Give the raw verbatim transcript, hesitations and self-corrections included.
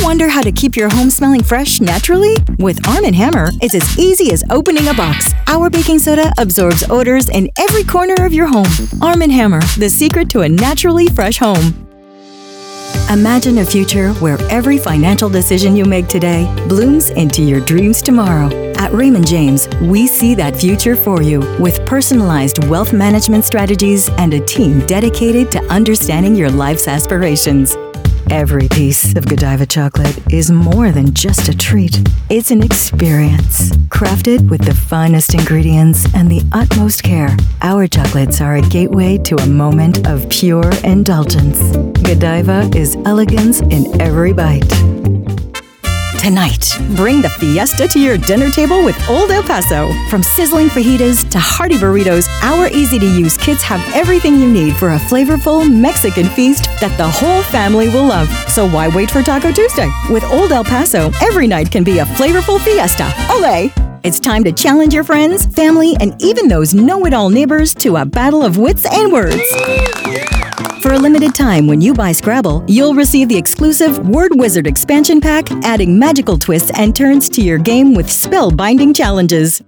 Wonder how to keep your home smelling fresh naturally? With Arm and Hammer, it's as easy as opening a box. Our baking soda absorbs odors in every corner of your home. Arm and Hammer, the secret to a naturally fresh home. Imagine a future where every financial decision you make today blooms into your dreams tomorrow. At Raymond James, we see that future for you with personalized wealth management strategies and a team dedicated to understanding your life's aspirations. Every piece of Godiva chocolate is more than just a treat. It's an experience. Crafted with the finest ingredients and the utmost care, our chocolates are a gateway to a moment of pure indulgence. Godiva is elegance in every bite. Tonight, bring the fiesta to your dinner table with Old El Paso. From sizzling fajitas to hearty burritos, our easy-to-use kits have everything you need for a flavorful Mexican feast that the whole family will love. So why wait for Taco Tuesday? With Old El Paso, every night can be a flavorful fiesta. Olé! It's time to challenge your friends, family, and even those know-it-all neighbors to a battle of wits and words. For a limited time, when you buy Scrabble, you'll receive the exclusive Word Wizard expansion pack, adding magical twists and turns to your game with spellbinding challenges.